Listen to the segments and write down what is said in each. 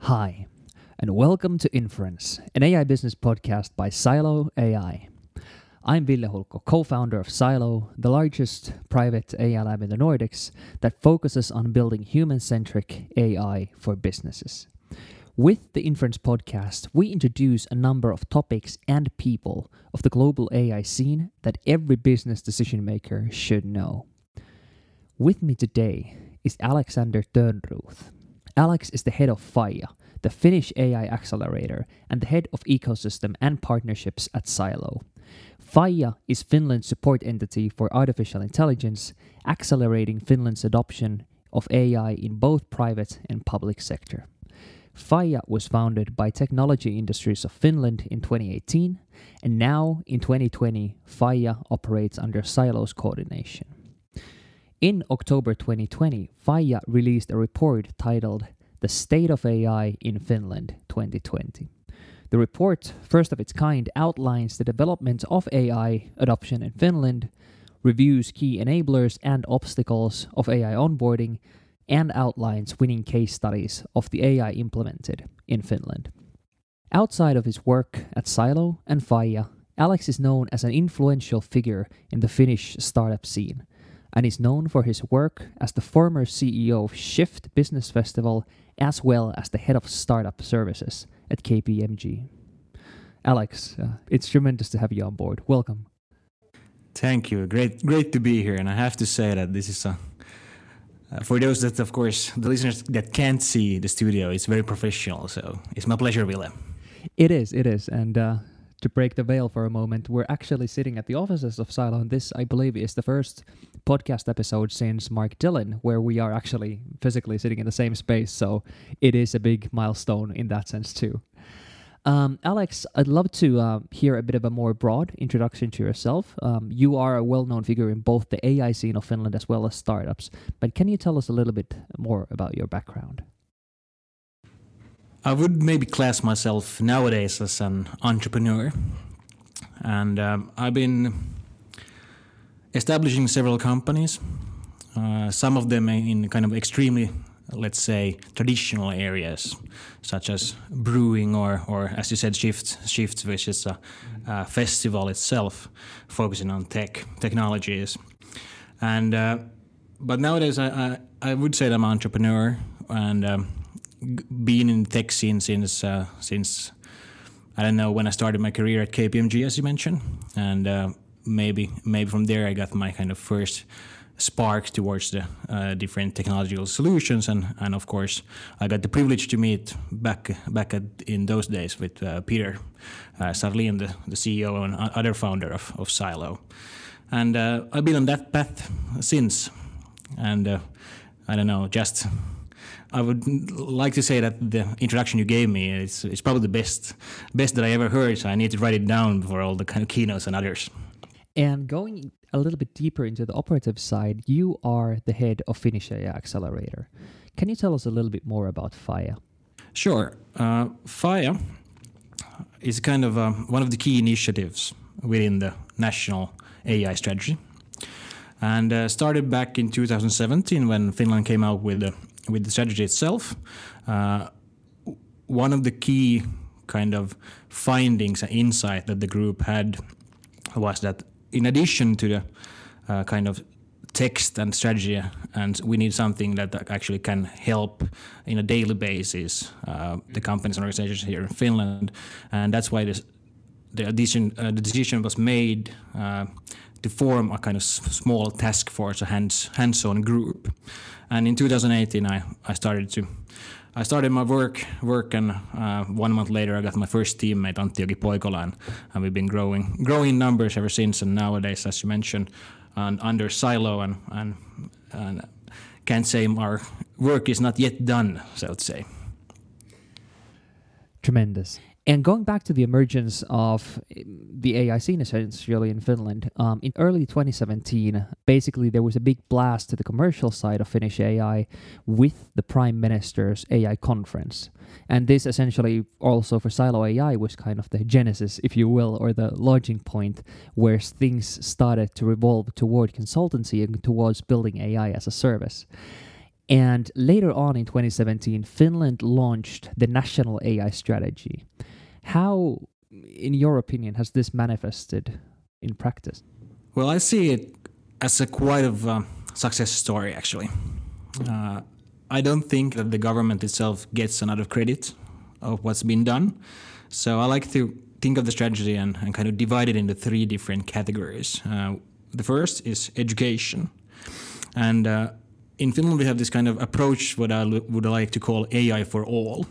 Hi, and welcome to Inference, an AI business podcast by Silo AI. I'm Ville Hulko, co-founder of Silo, the largest private AI lab in the Nordics that focuses on building human-centric AI for businesses. With the Inference podcast, we introduce a number of topics and people of the global AI scene that every business decision maker should know. With me today is Alexander Törnroth. Alex is the head of FAIA, the Finnish AI accelerator, and the head of ecosystem and partnerships at Silo. FAIA is Finland's support entity for artificial intelligence, accelerating Finland's adoption of AI in both private and public sector. FAIA was founded by Technology Industries of Finland in 2018, and now in 2020, FAIA operates under Silo's coordination. In October 2020, FAIA released a report titled The State of AI in Finland 2020. The report, first of its kind, outlines the development of AI adoption in Finland, reviews key enablers and obstacles of AI onboarding, and outlines winning case studies of the AI implemented in Finland. Outside of his work at Silo and FAIA, Alex is known as an influential figure in the Finnish startup scene, and is known for his work as the former CEO of Shift Business Festival, as well as the head of startup services at KPMG. Alex, it's tremendous to have you on board. Welcome. Thank you. Great to be here. And I have to say that this is for those that, of course, the listeners that can't see the studio, it's very professional. So it's my pleasure, Ville. It is. And to break the veil for a moment, we're actually sitting at the offices of Silo, and this, I believe, is the first podcast episode since Mark Dillon, where we are actually physically sitting in the same space, so it is a big milestone in that sense too. Alex, I'd love to hear a bit of a more broad introduction to yourself. You are a well-known figure in both the AI scene of Finland as well as startups, but can you tell us a little bit more about your background? I would maybe class myself nowadays as an entrepreneur, and I've been establishing several companies, some of them in kind of extremely, let's say, traditional areas, such as brewing or as you said, Shift, which is a festival itself, focusing on technologies. And but nowadays, I would say that I'm an entrepreneur and been in the tech scene since I don't know when I started my career at KPMG, as you mentioned, and maybe from there I got my kind of first spark towards the different technological solutions, and of course I got the privilege to meet back in those days with Peter Sarlin, the CEO and other founder of Silo, and I've been on that path since, and I don't know, just I would like to say that the introduction you gave me is probably the best that I ever heard, so I need to write it down for all the kind of keynotes and others. And going a little bit deeper into the operative side, you are the head of Finnish AI Accelerator. Can you tell us a little bit more about FAIA? Sure. FAIA is kind of one of the key initiatives within the national AI strategy, and started back in 2017 when Finland came out with the strategy itself. One of the key kind of findings and insight that the group had was that in addition to the kind of text and strategy, and we need something that actually can help in a daily basis the companies and organizations here in Finland, and that's why the decision was made to form a kind of small task force, a hands-on group. And in 2018, I started my work, and 1 month later, I got my first teammate, Antti Poikola, and we've been growing numbers ever since. And nowadays, as you mentioned, under Silo, and can't say our work is not yet done, so to say. Tremendous. And going back to the emergence of the AI scene essentially in Finland, in early 2017, basically there was a big blast to the commercial side of Finnish AI with the Prime Minister's AI conference. And this essentially also for Silo AI was kind of the genesis, if you will, or the launching point where things started to revolve toward consultancy and towards building AI as a service. And later on in 2017, Finland launched the national AI strategy. How, in your opinion, has this manifested in practice? Well, I see it as a quite of a success story, actually. I don't think that the government itself gets enough credit of what's been done. So I like to think of the strategy and kind of divide it into three different categories. The first is education. And in Finland, we have this kind of approach, what I would like to call AI for all.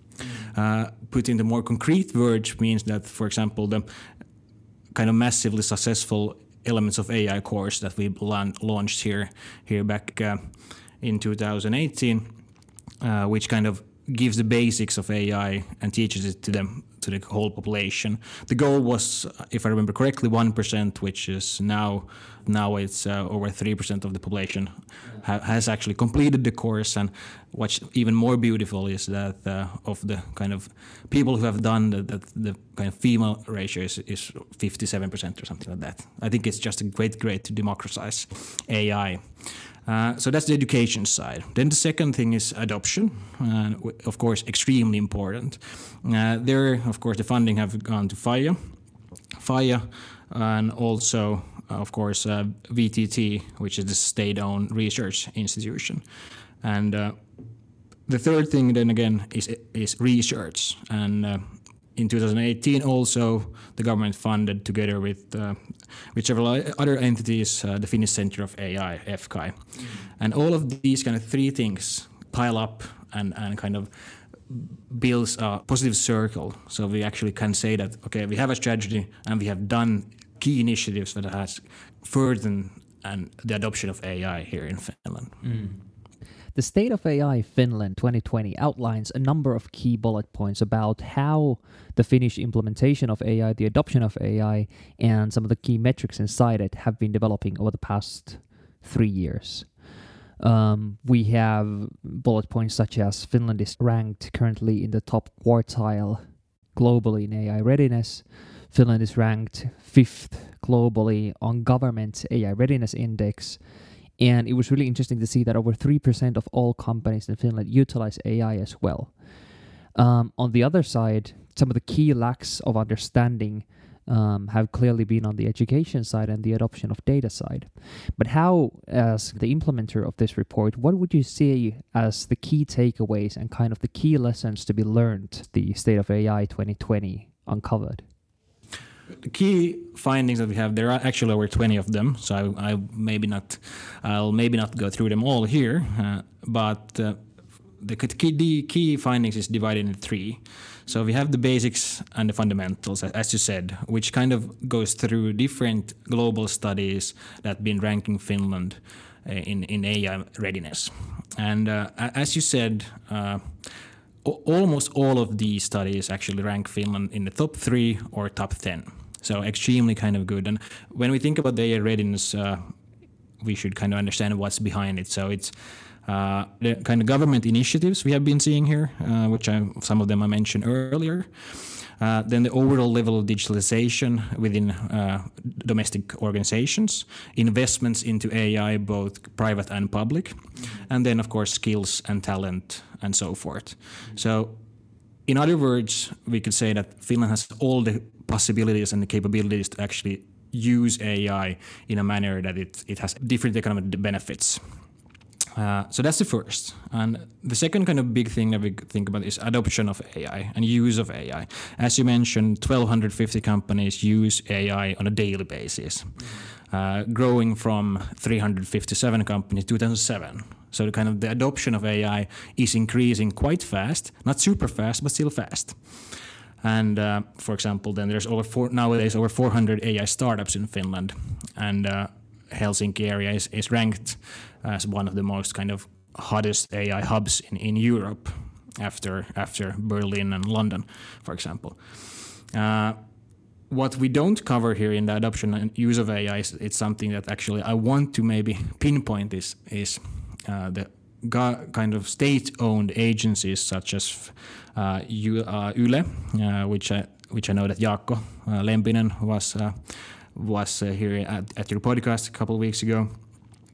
Put into more concrete words means that, for example, the kind of massively successful Elements of AI course that we launched here back in 2018, which kind of gives the basics of AI and teaches it to the whole population. The goal was, if I remember correctly, 1%, which is now it's over 3% of the population has actually completed the course. And what's even more beautiful is that of the kind of people who have done the kind of female ratio is 57% or something like that. I think it's just a great to democratize AI. So that's the education side. Then the second thing is adoption, of course, extremely important. There, of course, the funding have gone to FIA, and also, of course, VTT, which is the state-owned research institution. And the third thing, then again, is research. And in 2018, also, the government funded, together with several other entities, the Finnish Center of AI, FKAI. And all of these kind of three things pile up and kind of builds a positive circle. So we actually can say that, okay, we have a strategy and we have done key initiatives that has furthered the adoption of AI here in Finland. The State of AI Finland 2020 outlines a number of key bullet points about how the Finnish implementation of AI, the adoption of AI, and some of the key metrics inside it have been developing over the past 3 years. We have bullet points such as Finland is ranked currently in the top quartile globally in AI readiness. Finland is ranked 5th globally on government AI readiness index. And it was really interesting to see that over 3% of all companies in Finland utilize AI as well. On the other side, some of the key lacks of understanding have clearly been on the education side and the adoption of data side. But how, as the implementer of this report, what would you see as the key takeaways and kind of the key lessons to be learned the State of AI 2020 uncovered? The key findings that we have, there are actually over 20 of them, so I'll maybe not go through them all here, but the key findings is divided into three. So we have the basics and the fundamentals, as you said, which kind of goes through different global studies that have been ranking Finland in AI readiness. And as you said, almost all of these studies actually rank Finland in the top 3 or top 10. So extremely kind of good. And when we think about the AI readiness, we should kind of understand what's behind it. So it's the kind of government initiatives we have been seeing here, which some of them I mentioned earlier. Then the overall level of digitalization within domestic organizations, investments into AI, both private and public, and then, of course, skills and talent and so forth. So in other words, we could say that Finland has all the possibilities and the capabilities to actually use AI in a manner that it has different economic benefits. So that's the first. And the second kind of big thing that we think about is adoption of AI and use of AI. As you mentioned, 1,250 companies use AI on a daily basis, growing from 357 companies in 2007. So the adoption of AI is increasing quite fast, not super fast, but still fast. And for example, then there's nowadays over 400 AI startups in Finland, and Helsinki area is ranked as one of the most kind of hottest AI hubs in Europe after Berlin and London, for example. What we don't cover here in the adoption and use of AI it's something that actually I want to maybe pinpoint is the kind of state-owned agencies such as Yle, which I know that Jaakko Lempinen was here at your podcast a couple of weeks ago.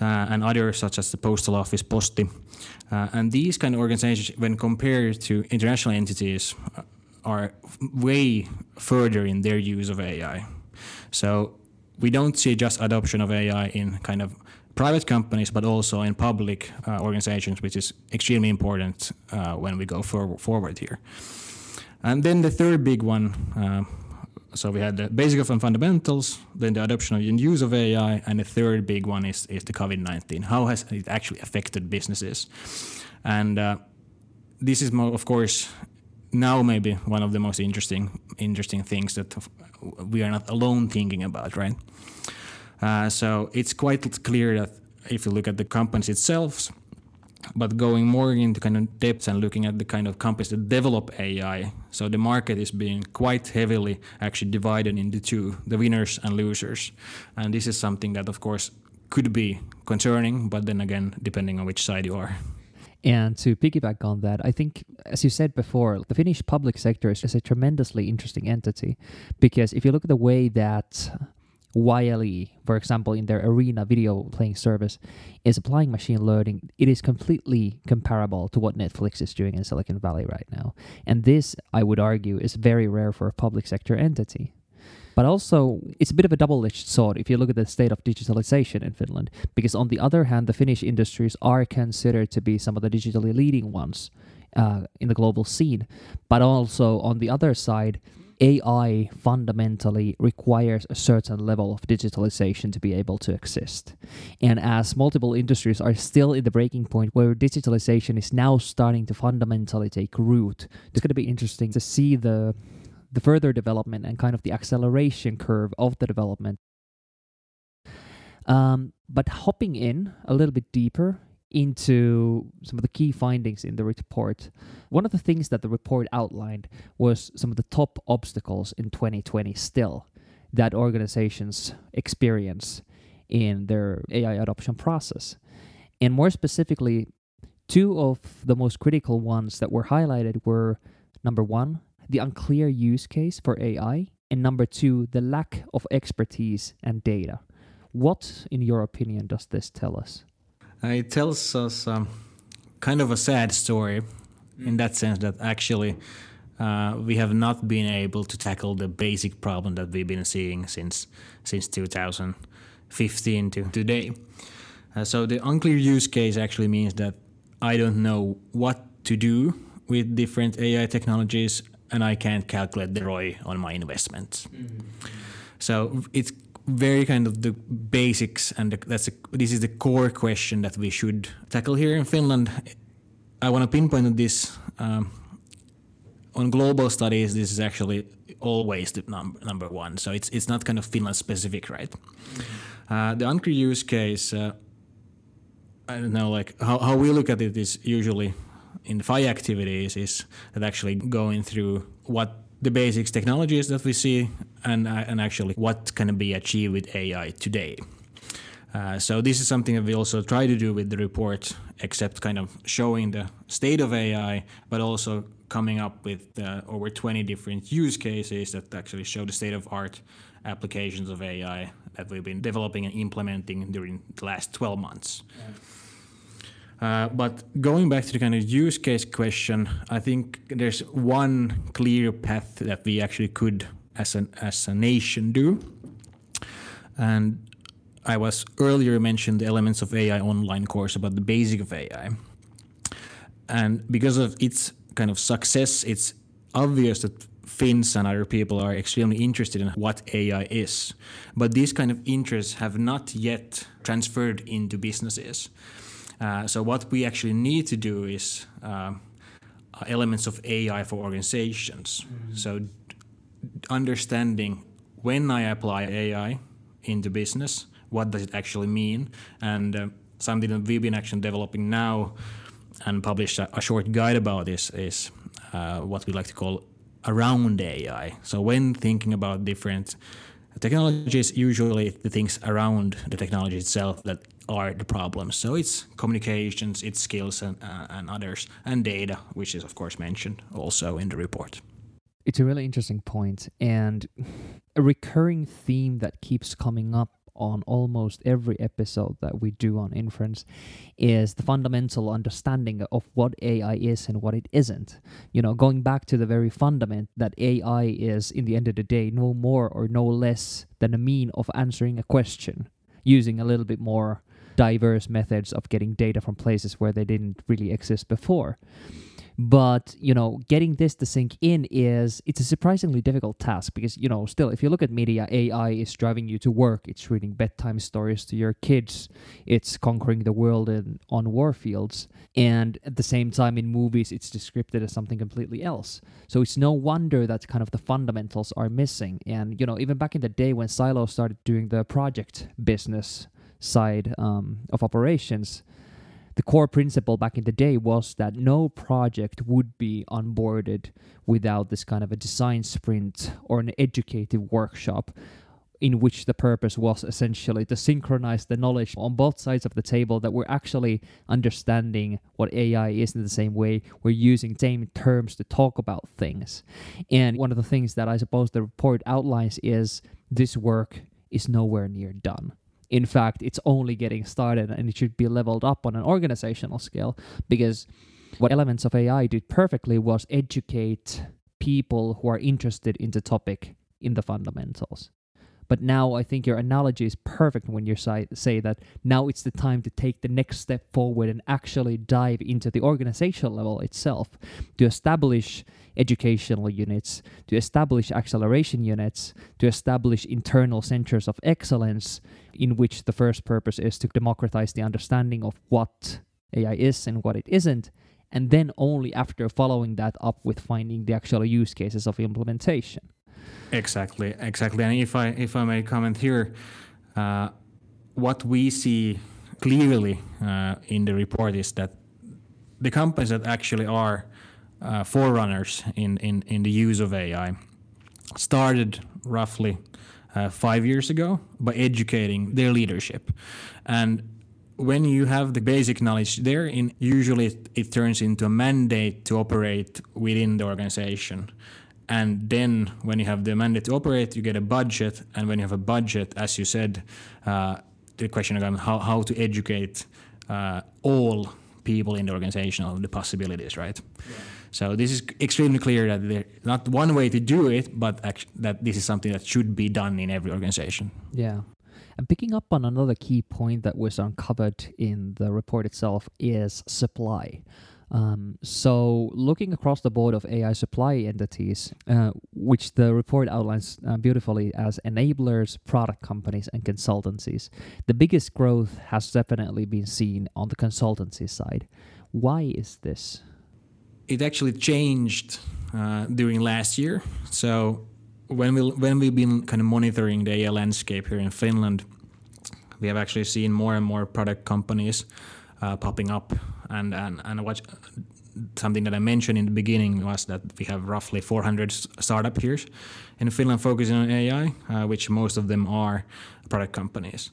and others such as the Postal Office, Posti. And these kind of organizations, when compared to international entities, are way further in their use of AI. So we don't see just adoption of AI in kind of private companies, but also in public organizations, which is extremely important when we go forward here. And then the third big one, so we had the basic and fundamentals, then the adoption and use of AI, and the third big one is the COVID-19. How has it actually affected businesses? And this is, of course, now maybe one of the most interesting things that we are not alone thinking about, right? So it's quite clear that if you look at the companies itself, but going more into kind of depth and looking at the kind of companies that develop AI, so the market is being quite heavily actually divided into two, the winners and losers. And this is something that, of course, could be concerning, but then again, depending on which side you are. And to piggyback on that, I think, as you said before, the Finnish public sector is a tremendously interesting entity, because if you look at the way that YLE, for example, in their Arena video playing service, is applying machine learning, it is completely comparable to what Netflix is doing in Silicon Valley right now. And this, I would argue, is very rare for a public sector entity. But also, it's a bit of a double-edged sword if you look at the state of digitalization in Finland, because on the other hand, the Finnish industries are considered to be some of the digitally leading ones in the global scene. But also, on the other side, AI fundamentally requires a certain level of digitalization to be able to exist. And as multiple industries are still in the breaking point where digitalization is now starting to fundamentally take root, it's going to be interesting to see the further development and kind of the acceleration curve of the development. But hopping in a little bit deeper into some of the key findings in the report, one of the things that the report outlined was some of the top obstacles in 2020 still that organizations experience in their AI adoption process. And more specifically, two of the most critical ones that were highlighted were, number one, the unclear use case for AI, and number two, the lack of expertise and data. What, in your opinion, does this tell us? It tells us kind of a sad story in that sense that actually we have not been able to tackle the basic problem that we've been seeing since 2015 to today. So the unclear use case actually means that I don't know what to do with different AI technologies, and I can't calculate the ROI on my investments. Mm-hmm. So it's very kind of the basics, and this is the core question that we should tackle here in Finland. I want to pinpoint this on global studies. This is actually always the number one. So it's not kind of Finland specific, right? Mm-hmm. The unclear use case, I don't know, like how we look at it is usually in the FI activities is that actually going through what the basics technologies that we see and actually what can be achieved with AI today. So this is something that we also try to do with the report, except kind of showing the state of AI, but also coming up with over 20 different use cases that actually show the state-of-art applications of AI that we've been developing and implementing during the last 12 months. Yeah. But going back to the kind of use case question, I think there's one clear path that we actually could, as a nation, do. And I was earlier mentioned the Elements of AI online course about the basic of AI. And because of its kind of success, it's obvious that Finns and other people are extremely interested in what AI is. But these kind of interests have not yet transferred into businesses. So what we actually need to do is elements of AI for organizations. Mm-hmm. So understanding when I apply AI into business, what does it actually mean? And something that we've been actually developing now and published a short guide about this is what we like to call around AI. So when thinking about different technologies, usually the things around the technology itself that are the problems. So it's communications, it's skills and others, and data, which is of course mentioned also in the report. It's a really interesting point, and a recurring theme that keeps coming up on almost every episode that we do on Inference is the fundamental understanding of what AI is and what it isn't. Going back to the very fundament that AI is, in the end of the day, no more or no less than a mean of answering a question using a little bit more diverse methods of getting data from places where they didn't really exist before. But, getting this to sink in it's a surprisingly difficult task because, still, if you look at media, AI is driving you to work. It's reading bedtime stories to your kids. It's conquering the world on warfields. And at the same time, in movies, it's described as something completely else. So it's no wonder that kind of the fundamentals are missing. And, even back in the day when Silo started doing the project business side of operations, the core principle back in the day was that no project would be onboarded without this kind of a design sprint or an educative workshop in which the purpose was essentially to synchronize the knowledge on both sides of the table, that we're actually understanding what AI is in the same way, we're using same terms to talk about things. And one of the things that I suppose the report outlines is this work is nowhere near done. In fact, it's only getting started and it should be leveled up on an organizational scale, because what elements of AI did perfectly was educate people who are interested in the topic in the fundamentals. But now I think your analogy is perfect when you say that now it's the time to take the next step forward and actually dive into the organizational level itself, to establish educational units, to establish acceleration units, to establish internal centers of excellence, in which the first purpose is to democratize the understanding of what AI is and what it isn't, and then only after following that up with finding the actual use cases of implementation. Exactly. And if I may comment here, what we see clearly in the report is that the companies that actually are forerunners in the use of AI started roughly 5 years ago by educating their leadership. And when you have the basic knowledge there, usually it turns into a mandate to operate within the organization. And then when you have the mandate to operate, you get a budget. And when you have a budget, as you said, the question again, how to educate all people in the organization of the possibilities, right? Yeah. So this is extremely clear that there's not one way to do it, but that this is something that should be done in every organization. Yeah. And picking up on another key point that was uncovered in the report itself is supply. So looking across the board of AI supply entities, which the report outlines beautifully as enablers, product companies, and consultancies, the biggest growth has definitely been seen on the consultancy side. Why is this? It actually changed during last year. So when we've been kind of monitoring the AI landscape here in Finland, we have actually seen more and more product companies popping up. And something that I mentioned in the beginning was that we have roughly 400 startup peers in Finland focusing on AI, which most of them are product companies.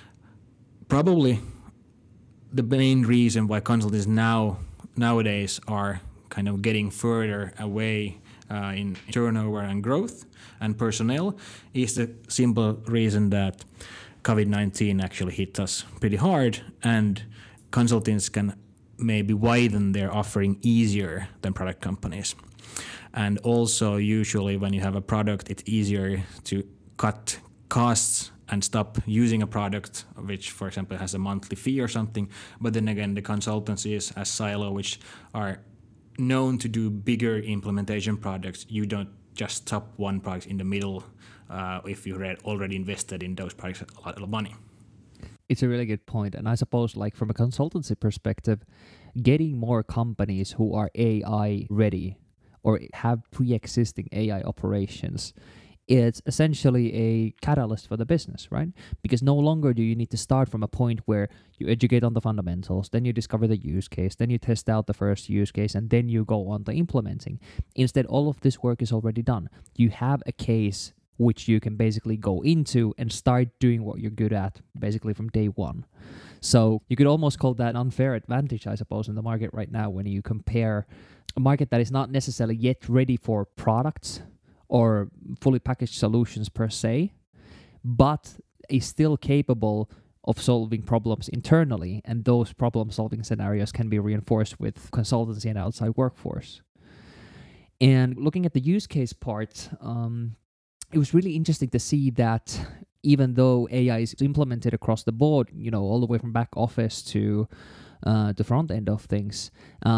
Probably the main reason why consultants nowadays are kind of getting further away in turnover and growth and personnel is the simple reason that COVID-19 actually hit us pretty hard, and consultants can maybe widen their offering easier than product companies. And also usually when you have a product, it's easier to cut costs and stop using a product which, for example, has a monthly fee or something. But then again, the consultancies as Silo, which are known to do bigger implementation projects, you don't just stop one product in the middle if you already invested in those products a lot of money. It's a really good point. And I suppose, like, from a consultancy perspective, getting more companies who are AI ready or have pre-existing AI operations, it's essentially a catalyst for the business, right? Because no longer do you need to start from a point where you educate on the fundamentals, then you discover the use case, then you test out the first use case, and then you go on to implementing. Instead, all of this work is already done. You have a case which you can basically go into and start doing what you're good at basically from day one. So you could almost call that an unfair advantage, I suppose, in the market right now when you compare a market that is not necessarily yet ready for products or fully packaged solutions per se, but is still capable of solving problems internally, and those problem-solving scenarios can be reinforced with consultancy and outside workforce. And looking at the use case part, it was really interesting to see that even though AI is implemented across the board, all the way from back office to the front end of things,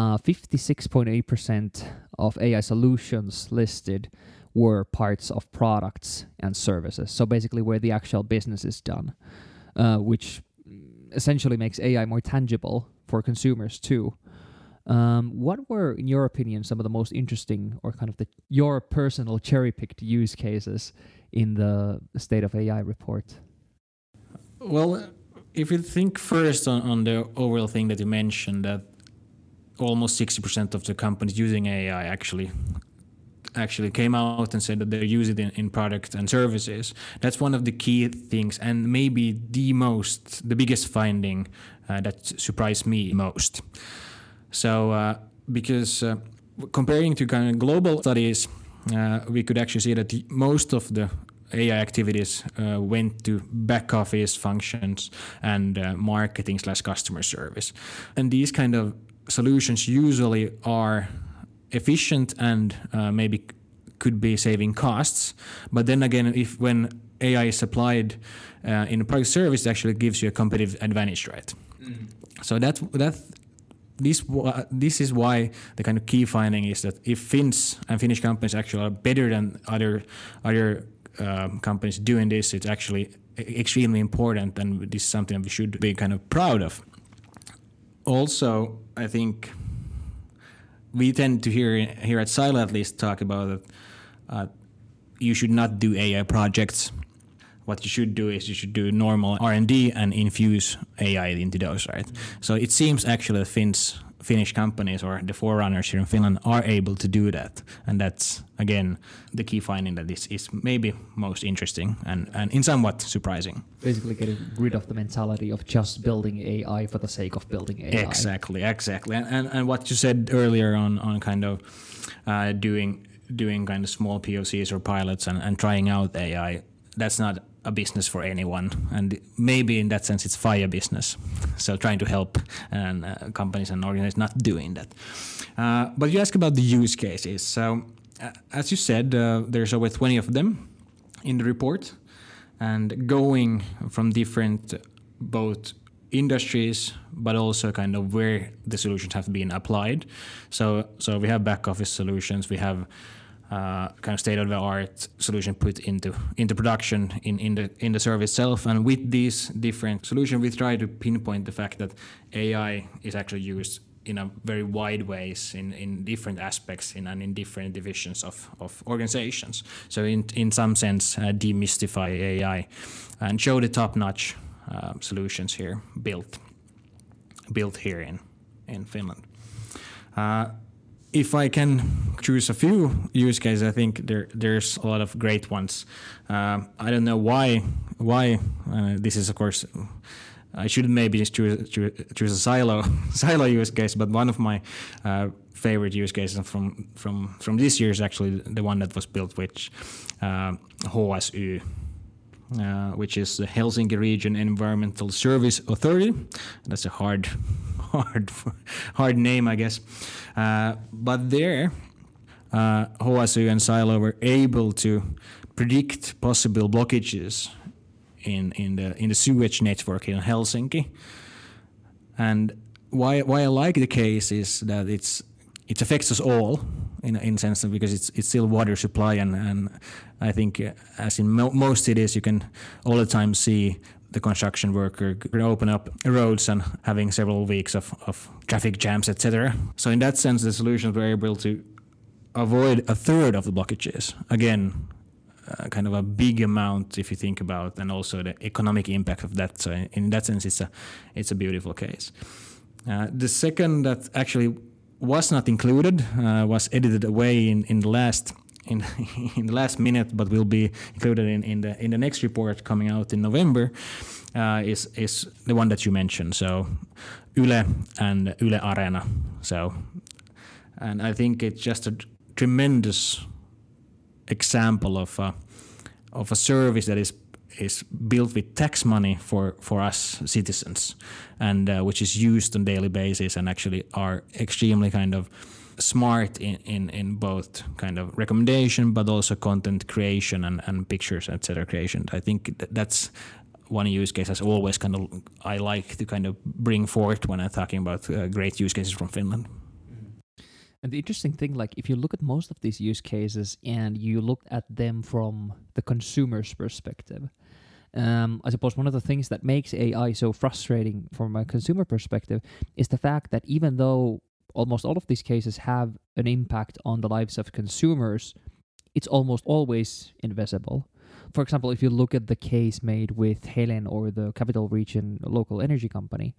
56.8% of AI solutions listed were parts of products and services. So basically where the actual business is done, which essentially makes AI more tangible for consumers too. What were, in your opinion, some of the most interesting or kind of your personal cherry-picked use cases in the State of AI report? Well, if you think first on the overall thing that you mentioned, that almost 60% of the companies using AI actually came out and said that they use it in product and services. That's one of the key things, and maybe the biggest finding that surprised me most. So, because comparing to kind of global studies, we could actually see that most of the AI activities went to back office functions and marketing/customer service. And these kind of solutions usually are efficient and maybe could be saving costs. But then again, when AI is applied in a product service, it actually gives you a competitive advantage, right? So this is why the kind of key finding is that if Finnish companies actually are better than other companies doing this, it's actually extremely important, and this is something that we should be kind of proud of. Also, I think we tend to here at Silo at least talk about that you should not do AI projects. What you should do is you should do normal R&D and infuse AI into those, right? So it seems actually that Finnish companies or the forerunners here in Finland are able to do that. And that's, again, the key finding that this is maybe most interesting and in somewhat surprising. Basically getting rid of the mentality of just building AI for the sake of building AI. Exactly. And what you said earlier on kind of doing kind of small POCs or pilots and trying out AI, that's not a business for anyone, and maybe in that sense it's fire business. So trying to help companies and organizations not doing that. But you ask about the use cases. So as you said, there's over 20 of them in the report, and going from different both industries, but also kind of where the solutions have been applied. So we have back office solutions, we have kind of state-of-the-art solution put into production in the service itself. And with these different solutions, we try to pinpoint the fact that AI is actually used in a very wide ways in different aspects and in different divisions of organizations. So in some sense, demystify AI and show the top-notch solutions here built here in Finland. If I can choose a few use cases, I think there's a lot of great ones. I don't know why this is, of course, I should maybe just choose a silo use case, but one of my favorite use cases from this year is actually the one that was built with HSY, which is the Helsinki Region Environmental Service Authority. That's a hard name, I guess. But there, HSY and Silo were able to predict possible blockages in the sewage network in Helsinki. And why I like the case is that it affects us all in sense of, because it's still water supply, and I think as in most cities you can all the time see the construction worker open up roads and having several weeks of traffic jams, etc. So in that sense, the solutions were able to avoid a third of the blockages. Again, kind of a big amount if you think about, and also the economic impact of that. So in that sense, it's a beautiful case. The second that actually was not included, was edited away in the last minute, but will be included in the next report coming out in November, is the one that you mentioned. So Yle and Yle Areena. So, and I think it's just a tremendous example of a service that is is built with tax money for us citizens, and which is used on daily basis, and actually are extremely kind of smart in both kind of recommendation, but also content creation and pictures, etc. creation. I think that's one use case as always kind of I like to kind of bring forth when I'm talking about great use cases from Finland. And the interesting thing, like if you look at most of these use cases and you look at them from the consumer's perspective, I suppose one of the things that makes AI so frustrating from a consumer perspective is the fact that even though almost all of these cases have an impact on the lives of consumers, it's almost always invisible. For example, if you look at the case made with Helen or the Capital Region local energy company,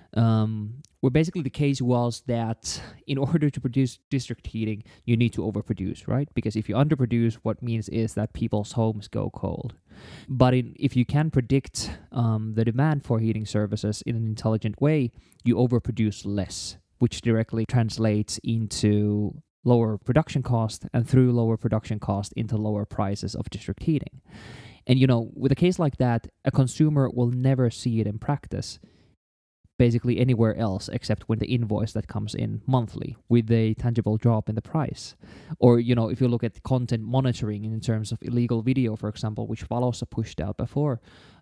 where basically the case was that in order to produce district heating, you need to overproduce, right? Because if you underproduce, what means is that people's homes go cold. But if you can predict the demand for heating services in an intelligent way, you overproduce less, which directly translates into lower production cost, and through lower production cost into lower prices of district heating. And with a case like that, a consumer will never see it in practice basically anywhere else except when the invoice that comes in monthly with a tangible drop in the price. Or if you look at content monitoring in terms of illegal video, for example, which Valossa pushed out before,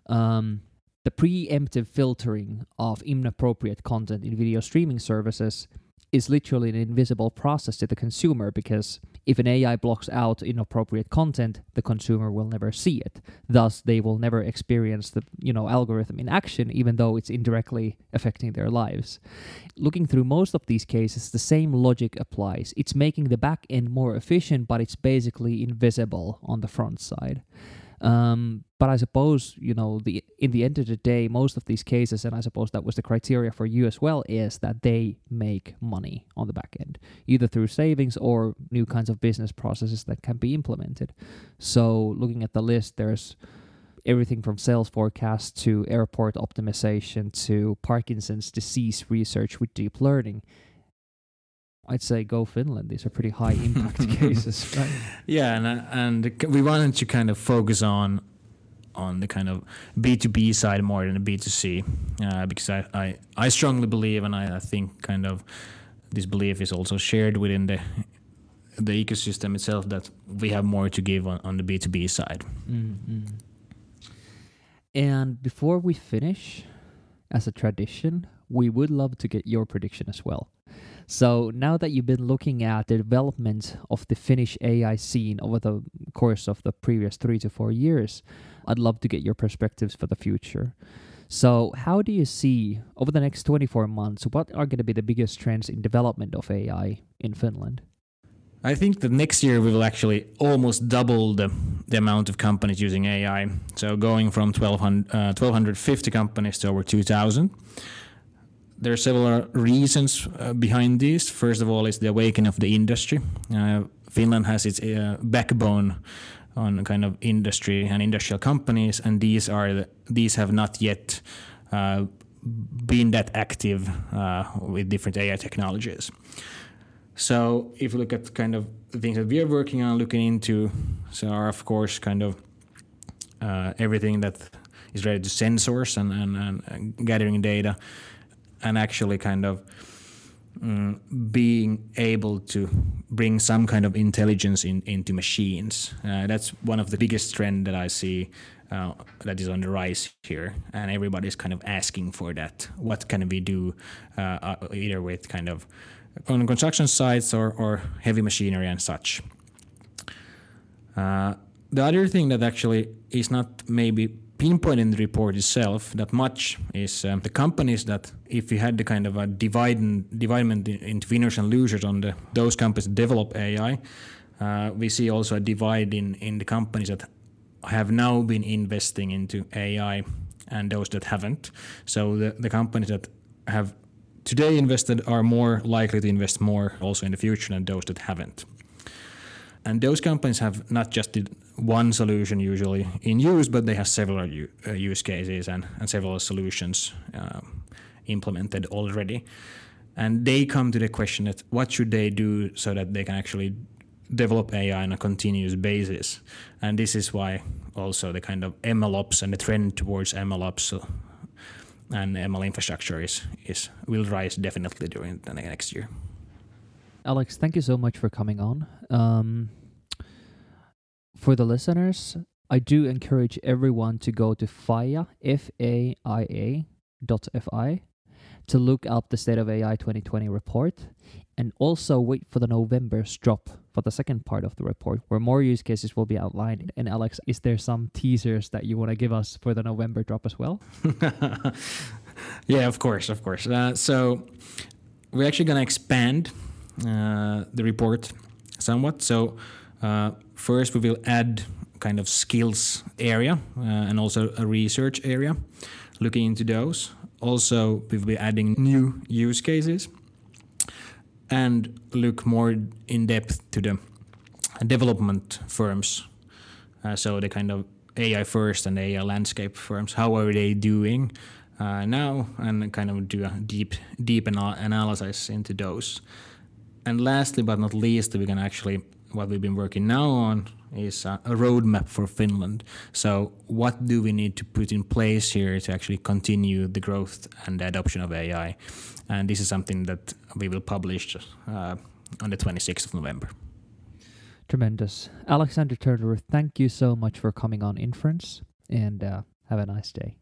the preemptive filtering of inappropriate content in video streaming services is literally an invisible process to the consumer, because if an AI blocks out inappropriate content, the consumer will never see it. Thus, they will never experience the algorithm in action, even though it's indirectly affecting their lives. Looking through most of these cases, the same logic applies. It's making the back end more efficient, but it's basically invisible on the front side. But I suppose, in the end of the day, most of these cases, and I suppose that was the criteria for you as well, is that they make money on the back end, either through savings or new kinds of business processes that can be implemented. So looking at the list, there's everything from sales forecast to airport optimization to Parkinson's disease research with deep learning. I'd say go Finland. These are pretty high impact cases, right? Yeah, and we wanted to kind of focus on the kind of B2B side more than the B2C, because I strongly believe, and I think kind of this belief is also shared within the ecosystem itself, that we have more to give on the B2B side. Mm-hmm. And before we finish, as a tradition, we would love to get your prediction as well. So now that you've been looking at the development of the Finnish AI scene over the course of the previous 3 to 4 years, I'd love to get your perspectives for the future. So how do you see, over the next 24 months, what are going to be the biggest trends in development of AI in Finland? I think that next year we will actually almost double the amount of companies using AI. So going from 1,250 companies to over 2,000. There are several reasons behind this. First of all, is the awakening of the industry. Finland has its backbone on kind of industry and industrial companies, and these have not yet been that active with different AI technologies. So if you look at kind of the things that we are working on, looking into, so are of course kind of everything that is related to sensors and gathering data, and actually kind of being able to bring some kind of intelligence into machines. That's one of the biggest trends that I see that is on the rise here, and everybody's kind of asking for that. What can we do either with kind of on construction sites or heavy machinery and such. The other thing that actually is not maybe pinpointed in the report itself that much is the companies that, if you had the kind of a dividement into winners and losers on those companies that develop AI, we see also a divide in the companies that have now been investing into AI and those that haven't. So the companies that have today invested are more likely to invest more also in the future than those that haven't. And those companies have not just one solution usually in use, but they have several use cases and several solutions implemented already. And they come to the question that what should they do so that they can actually develop AI on a continuous basis. And this is why also the kind of MLOps and the trend towards MLOps and ML infrastructure will rise definitely during the next year. Alex, thank you so much for coming on. For the listeners, I do encourage everyone to go to FAIA, FAIA.fi, to look up the State of AI 2020 report, and also wait for the November's drop for the second part of the report, where more use cases will be outlined. And Alex, is there some teasers that you want to give us for the November drop as well? Yeah, of course. So we're actually going to expand the report somewhat. So first we will add kind of skills area and also a research area, looking into those. Also, we will be adding new use cases and look more in depth to the development firms. So the kind of AI first and AI landscape firms, how are they doing now, and kind of do a deep analysis into those. And lastly, but not least, we're gonna actually, what we've been working now on is a roadmap for Finland. So what do we need to put in place here to actually continue the growth and the adoption of AI? And this is something that we will publish on the 26th of November. Tremendous. Alexander Turner, thank you so much for coming on Inference, and have a nice day.